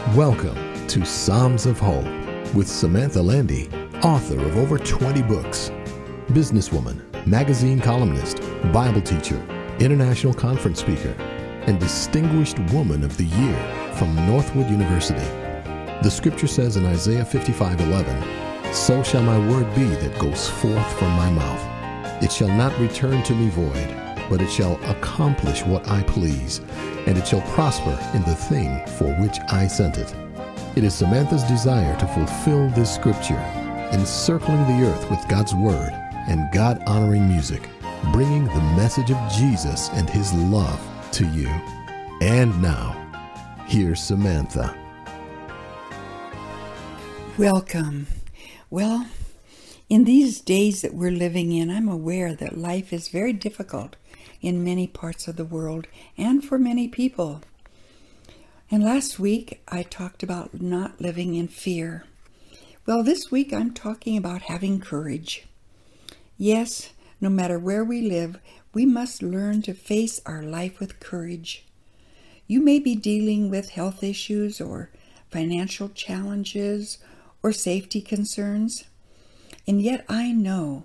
Welcome to Psalms of Hope with Samantha Landy, author of over 20 books, businesswoman, magazine columnist, Bible teacher, international conference speaker, and Distinguished Woman of the Year from Northwood University. The scripture says in Isaiah 55:11, "So shall my word be that goes forth from my mouth. It shall not return to me void, but it shall accomplish what I please, and it shall prosper in the thing for which I sent it." It is Samantha's desire to fulfill this scripture, encircling the earth with God's word and God-honoring music, bringing the message of Jesus and his love to you. And now, here's Samantha. Welcome. Well, in these days that we're living in, I'm aware that life is very difficult in many parts of the world and for many people. And last week, I talked about not living in fear. Well, this week, I'm talking about having courage. Yes, no matter where we live, we must learn to face our life with courage. You may be dealing with health issues or financial challenges or safety concerns. And yet I know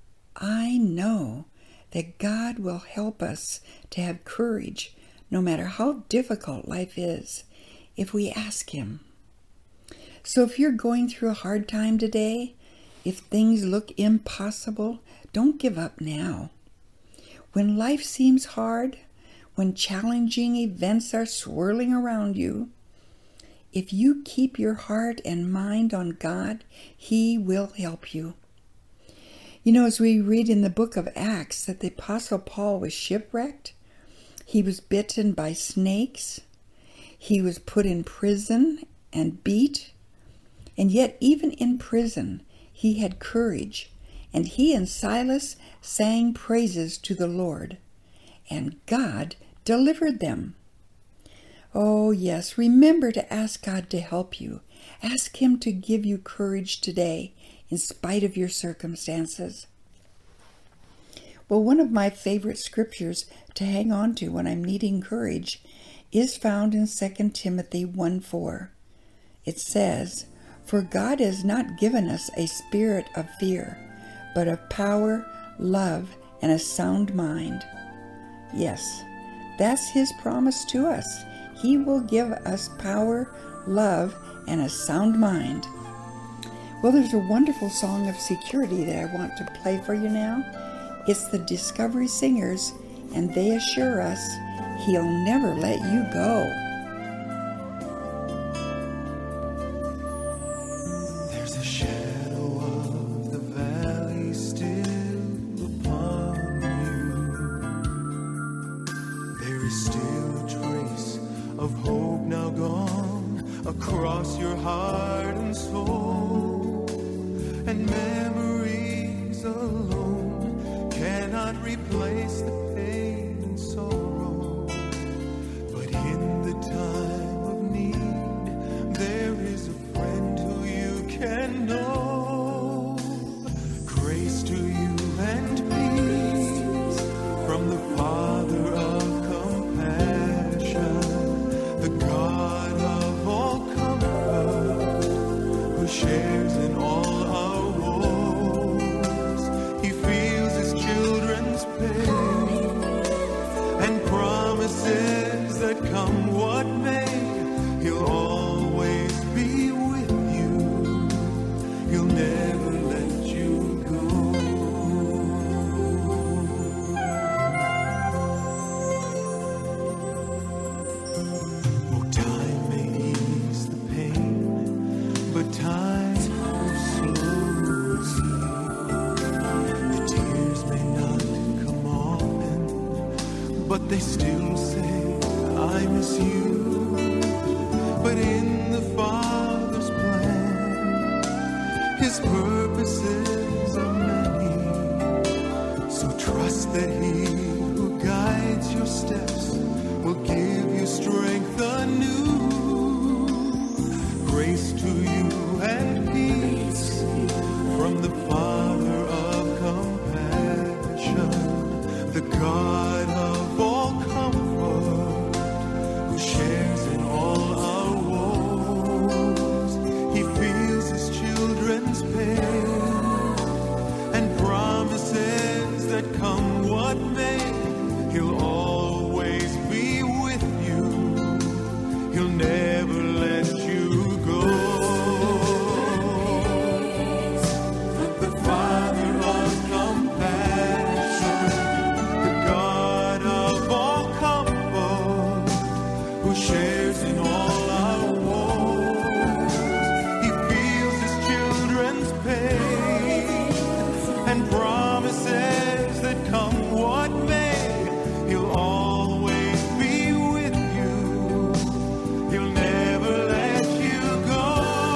that God will help us to have courage no matter how difficult life is if we ask Him. So if you're going through a hard time today, if things look impossible, don't give up now. When life seems hard, when challenging events are swirling around you, if you keep your heart and mind on God, He will help you. You know, as we read in the book of Acts that the Apostle Paul was shipwrecked, he was bitten by snakes, he was put in prison and beat, and yet even in prison he had courage, and he and Silas sang praises to the Lord, and God delivered them. Oh yes, remember to ask God to help you. Ask Him to give you courage today in spite of your circumstances. Well, one of my favorite scriptures to hang on to when I'm needing courage is found in 2 Timothy 1:4. It says, "For God has not given us a spirit of fear, but of power, love, and a sound mind." Yes, that's His promise to us. He will give us power, love, and a sound mind. Well, there's a wonderful song of security that I want to play for you now. It's the Discovery Singers, and they assure us He'll never let you go. There's a shadow of the valley still upon you. There is still a trace of hope now gone across your heart and soul, and memories alone cannot replace the pain and sorrow. But in the time of need, there is a friend who you can know. Grace to you and peace from the Father of compassion, the God of all comfort, who shares in all our woes. He feels His children's pain and promises that come what may, He'll always be with you. He'll never let you go. Oh, time may ease the pain, but time moves slowly. The tears may not come often, but they still say, "I miss you." But in the Father's plan, His purposes are many. So trust that He who guides your steps will give you strength anew. Grace to you and peace from the Father of compassion, the God of all comfort, who shares in all our woes. He'll always be with you. He'll never let you go. The Father of compassion, the God of all comfort, who shares in all our woes. He feels his children's pain and promises that come what may, he'll always be with you. He'll never let you go.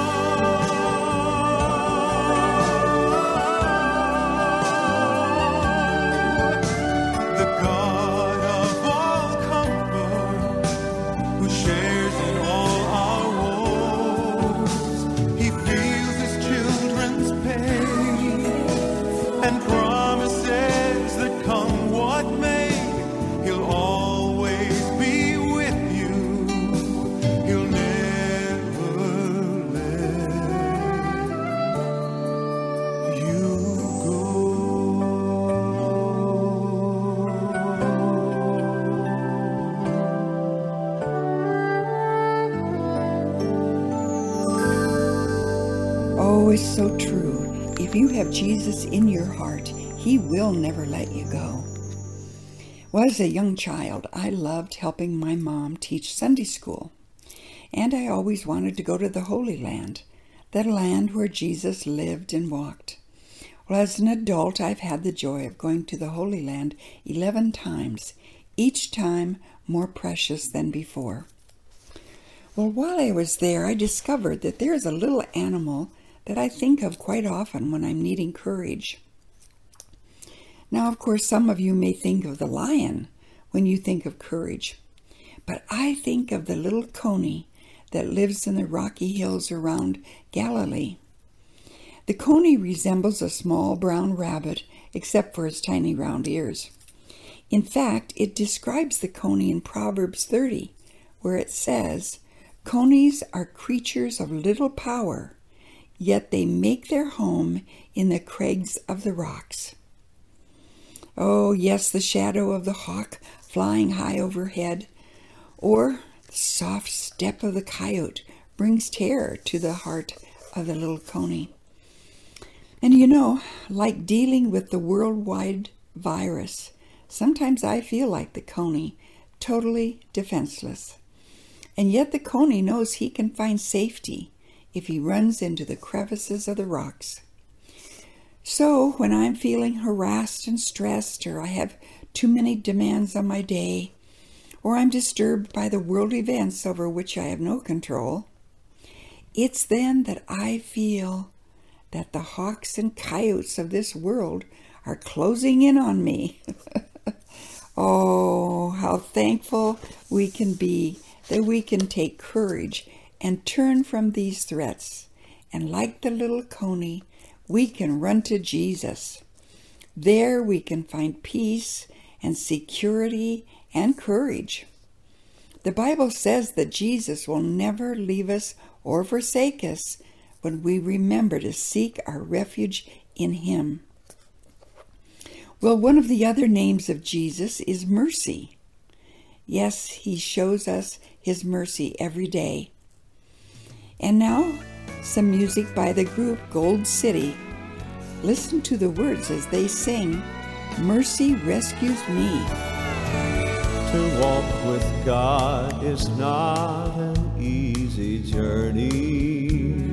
The God of all comfort, who shares in all our woes. He feels his children's pain and promises that come what may, he'll always be with you. He'll never let you go. Oh, it's so true. If you have Jesus in your heart, he will never let you go. Well, as a young child, I loved helping my mom teach Sunday school. And I always wanted to go to the Holy Land, that land where Jesus lived and walked. Well, as an adult, I've had the joy of going to the Holy Land 11 times, each time more precious than before. Well, while I was there, I discovered that there is a little animal that I think of quite often when I'm needing courage. Now, of course, some of you may think of the lion when you think of courage, but I think of the little coney that lives in the rocky hills around Galilee. The coney resembles a small brown rabbit, except for its tiny round ears. In fact, it describes the coney in Proverbs 30, where it says, "Conies are creatures of little power, yet they make their home in the crags of the rocks." Oh, yes, the shadow of the hawk flying high overhead, or the soft step of the coyote brings terror to the heart of the little coney. And you know, like dealing with the worldwide virus, sometimes I feel like the coney, totally defenseless. And yet the coney knows he can find safety if he runs into the crevices of the rocks. So when I'm feeling harassed and stressed, or I have too many demands on my day, or I'm disturbed by the world events over which I have no control, it's then that I feel that the hawks and coyotes of this world are closing in on me. Oh, how thankful we can be that we can take courage and turn from these threats. And like the little coney, we can run to Jesus. There we can find peace and security and courage. The Bible says that Jesus will never leave us or forsake us when we remember to seek our refuge in him. Well, one of the other names of Jesus is mercy. Yes, he shows us his mercy every day. And now, some music by the group Gold City. Listen to the words as they sing, "Mercy Rescues Me." To walk with God is not an easy journey.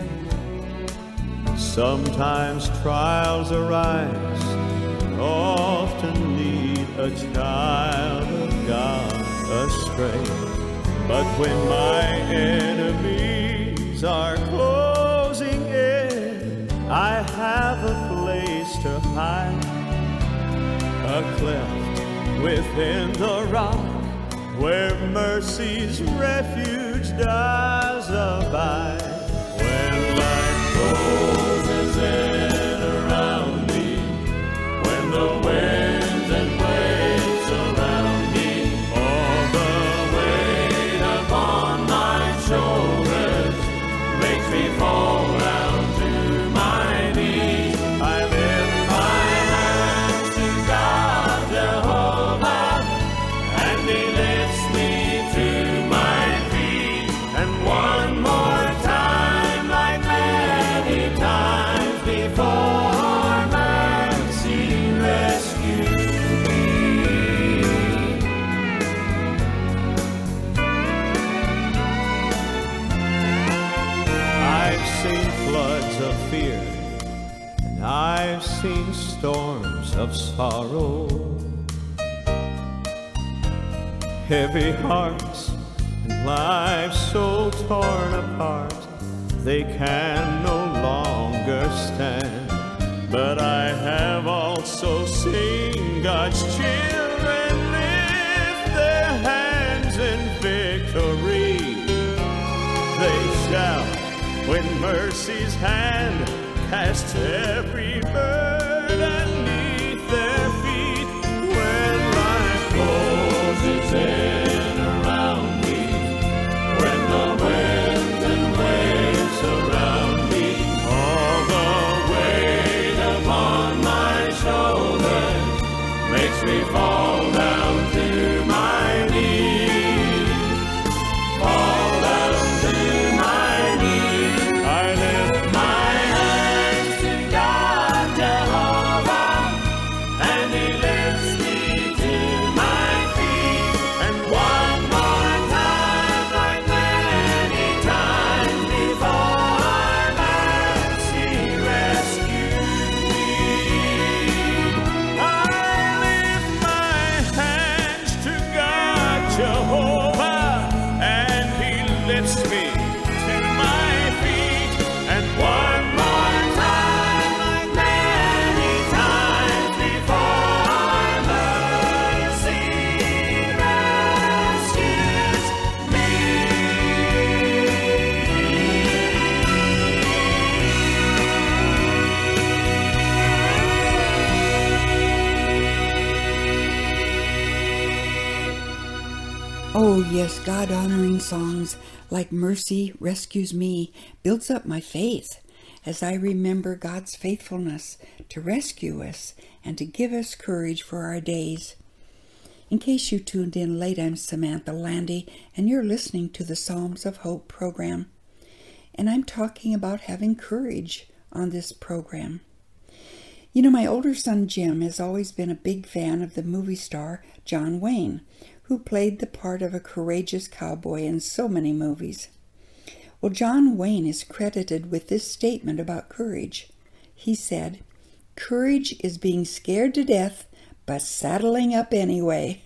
Sometimes trials arise, often lead a child of God astray. But when my enemies are closing in, I have a place to hide, a cleft within the rock, where mercy's refuge does abide. When life closes in around me, when the winds and waves surround me, all the weight upon my shoulders makes me fall down to my knees. I lift my hands to God, Jehovah heavy hearts and lives so torn apart, they can no longer stand. But I have also seen God's children lift their hands in victory. They shout when mercy's hand casts every burden beneath their feet. When life closes in around me, when the winds and waves surround me, all the weight upon my shoulders makes me fall down to my knees. Fall down to my knees. I lift my hands to God Jehovah, and He lifts me to my feet. And one more time, like many times before, mercy rescued me. I lift my hands to God Jehovah, and He lifts me to my feet. And one more time, like many times before, mercy rescues me. Oh, yes, God-honoring songs like Mercy Rescues Me builds up my faith as I remember God's faithfulness to rescue us and to give us courage for our days. In case you tuned in late, I'm Samantha Landy, and you're listening to the Psalms of Hope program. And I'm talking about having courage on this program. You know, my older son Jim has always been a big fan of the movie star John Wayne, who played the part of a courageous cowboy in so many movies. Well, John Wayne is credited with this statement about courage. He said, "Courage is being scared to death, but saddling up anyway."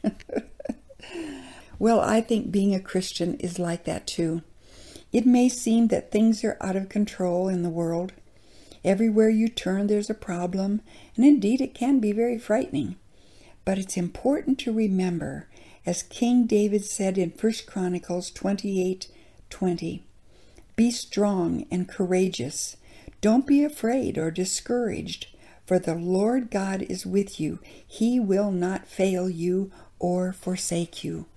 Well, I think being a Christian is like that too. It may seem that things are out of control in the world. Everywhere you turn, there's a problem, and indeed it can be very frightening. But it's important to remember, as King David said in 1 Chronicles 28:20, "Be strong and courageous. Don't be afraid or discouraged, for the Lord God is with you. He will not fail you or forsake you."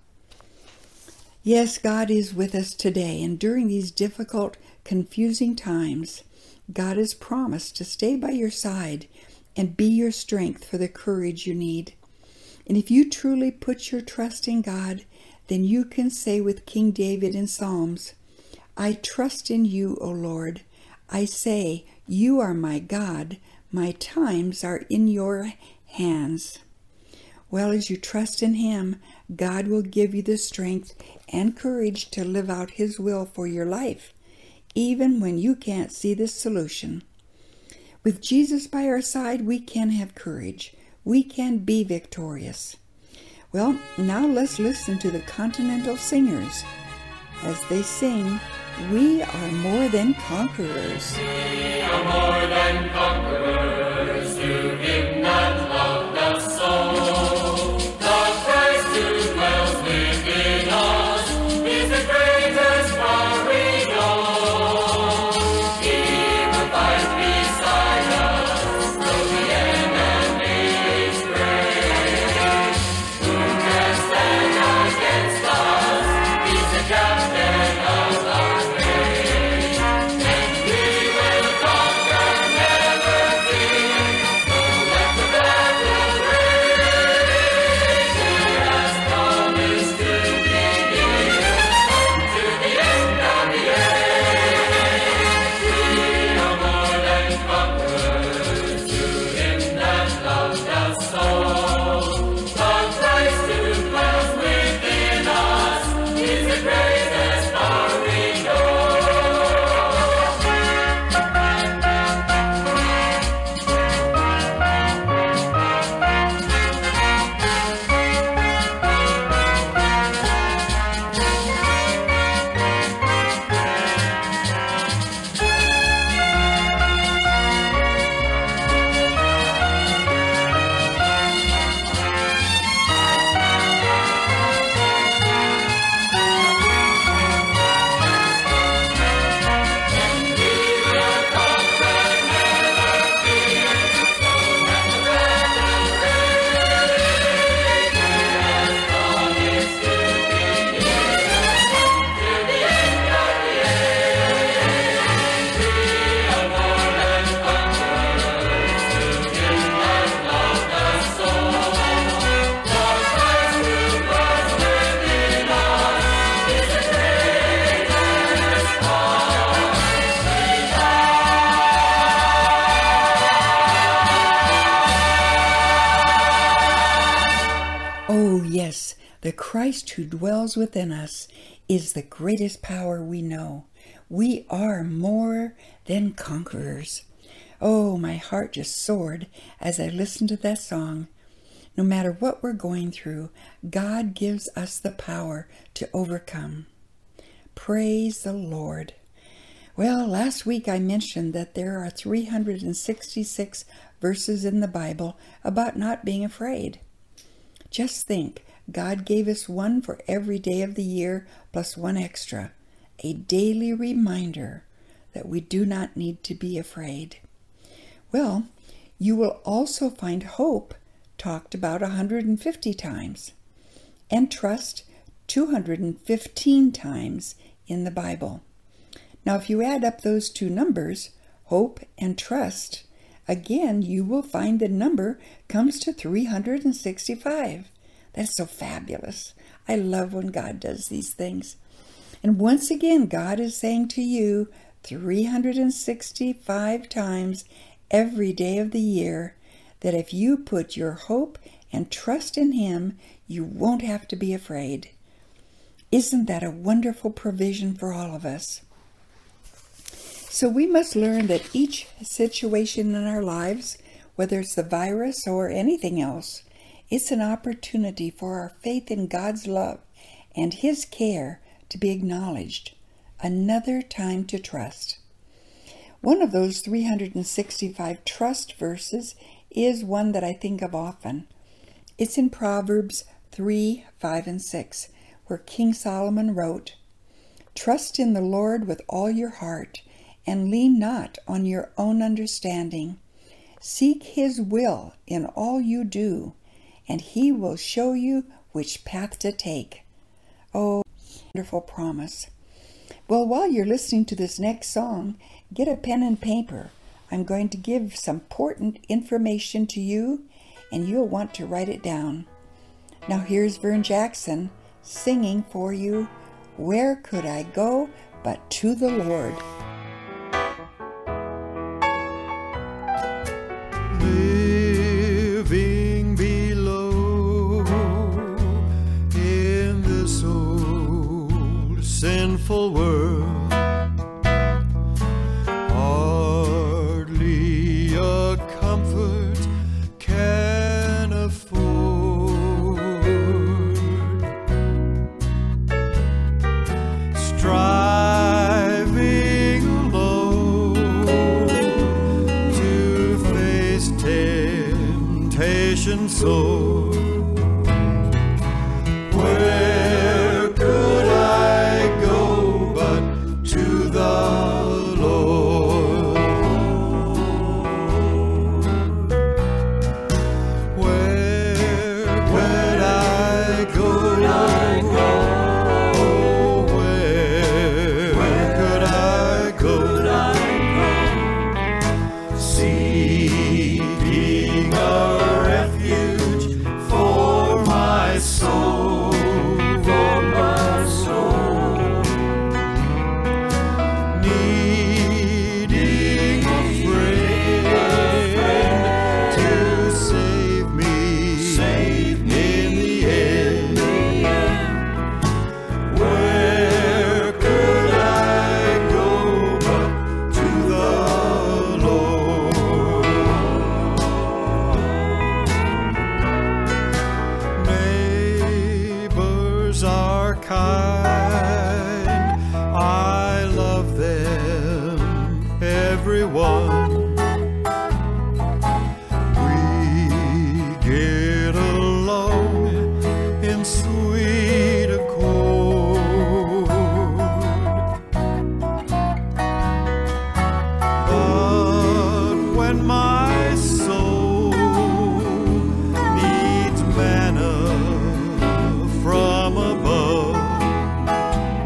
Yes, God is with us today, and during these difficult, confusing times, God has promised to stay by your side and be your strength for the courage you need. And if you truly put your trust in God, then you can say with King David in Psalms, "I trust in you, O Lord. I say, you are my God. My times are in your hands." Well, as you trust in Him, God will give you the strength and courage to live out His will for your life, even when you can't see the solution. With Jesus by our side, we can have courage. We can be victorious. Well, now let's listen to the Continental Singers as they sing, "We are more than conquerors." We are more than conquerors to Him that loved us so. The Christ who dwells within us is the greatest warrior. He will fight beside us, though the enemy is great. Who can stand against us? He's the captain of our faith. And we will conquer, never fear. No weapon Oh, yes, the Christ who dwells within us is the greatest power we know. We are more than conquerors. Oh, my heart just soared as I listened to that song. No matter what we're going through, God gives us the power to overcome. Praise the Lord. Well, last week I mentioned that there are 366 verses in the Bible about not being afraid. Just think, God gave us one for every day of the year plus one extra, a daily reminder that we do not need to be afraid. Well, you will also find hope talked about 150 times and trust 215 times in the Bible. Now, if you add up those two numbers, hope and trust, again, you will find the number comes to 365. That's so fabulous. I love when God does these things. And once again, God is saying to you 365 times every day of the year that if you put your hope and trust in Him, you won't have to be afraid. Isn't that a wonderful provision for all of us? So we must learn that each situation in our lives, whether it's the virus or anything else, it's an opportunity for our faith in God's love and His care to be acknowledged. Another time to trust. One of those 365 trust verses is one that I think of often. It's in Proverbs 3, 5, and 6, where King Solomon wrote, "Trust in the Lord with all your heart, and lean not on your own understanding. Seek His will in all you do, and He will show you which path to take." Oh, wonderful promise. Well, while you're listening to this next song, get a pen and paper. I'm going to give some important information to you, and you'll want to write it down. Now here's Vern Jackson singing for you, "Where Could I Go But to the Lord?" Living below in this old sinful world, hardly a comfort can afford. Striving alone to face temptation sore. Where could I go but to the Lord? Where could I go? Oh, where could I go? Seeking a refuge for my soul, needing a friend to save me in the end. Where could I go but to the Lord? Neighbors are kind, I love them, everyone. We get along in sweet accord. But when my soul needs manna from above,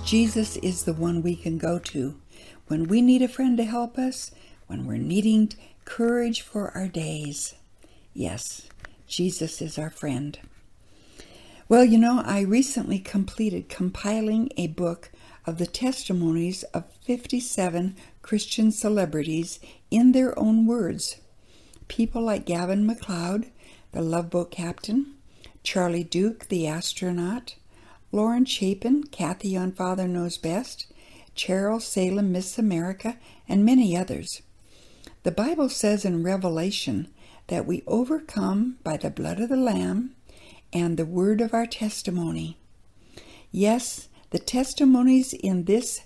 Jesus is the one we can go to when we need a friend to help us, when we're needing courage for our days. Yes, Jesus is our friend. Well, I recently completed compiling a book of the testimonies of 57 Christian celebrities in their own words. People like Gavin MacLeod, the Love Boat captain, Charlie Duke, the astronaut, Lauren Chapin, Kathy on Father Knows Best, Cheryl Salem, Miss America, and many others. The Bible says in Revelation that we overcome by the blood of the Lamb and the word of our testimony. Yes, the testimonies in this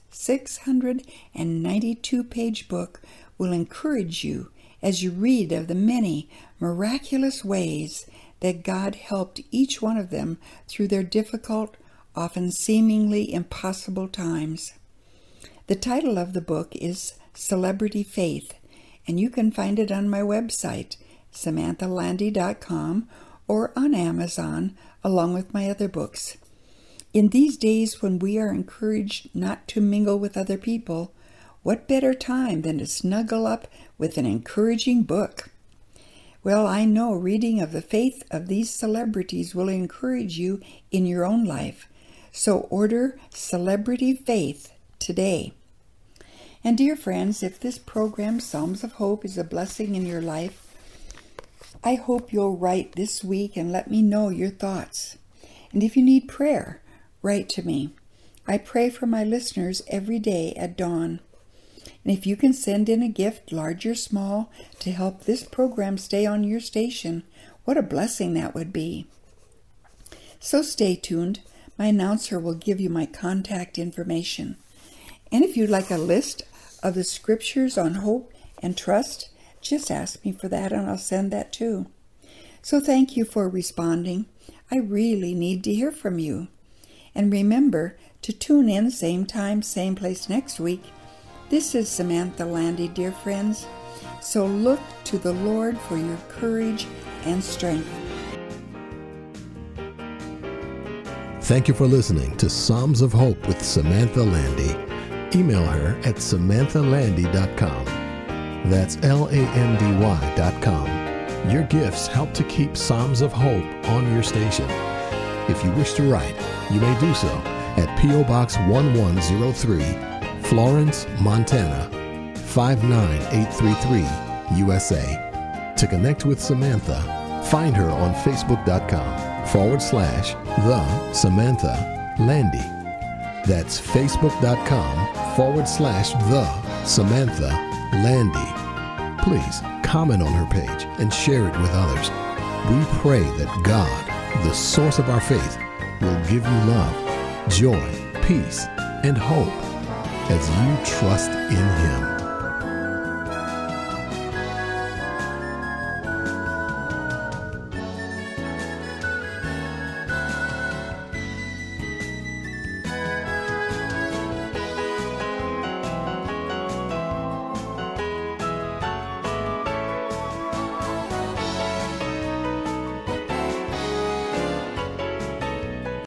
692-page book will encourage you as you read of the many miraculous ways that God helped each one of them through their difficult, often seemingly impossible times. The title of the book is Celebrity Faith, and you can find it on my website, SamanthaLandy.com, or on Amazon, along with my other books. In these days when we are encouraged not to mingle with other people, what better time than to snuggle up with an encouraging book? Well, I know reading of the faith of these celebrities will encourage you in your own life. So order Celebrity Faith today. And dear friends, if this program, Psalms of Hope, is a blessing in your life, I hope you'll write this week and let me know your thoughts. And if you need prayer, write to me. I pray for my listeners every day at dawn. And if you can send in a gift, large or small, to help this program stay on your station, what a blessing that would be. So stay tuned. My announcer will give you my contact information. And if you'd like a list of the scriptures on hope and trust, just ask me for that and I'll send that too. So thank you for responding. I really need to hear from you. And remember to tune in same time, same place next week. This is Samantha Landy, dear friends. So look to the Lord for your courage and strength. Thank you for listening to Psalms of Hope with Samantha Landy. Email her at SamanthaLandy.com. That's LANDY.com. Your gifts help to keep Psalms of Hope on your station. If you wish to write, you may do so at P.O. Box 1103, Florence, Montana 59833, USA. To connect with Samantha, find her on Facebook.com/The Samantha Landy. That's Facebook.com/The Samantha Landy. Please comment on her page and share it with others. We pray that God, the source of our faith, will give you love, joy, peace, and hope as you trust in Him.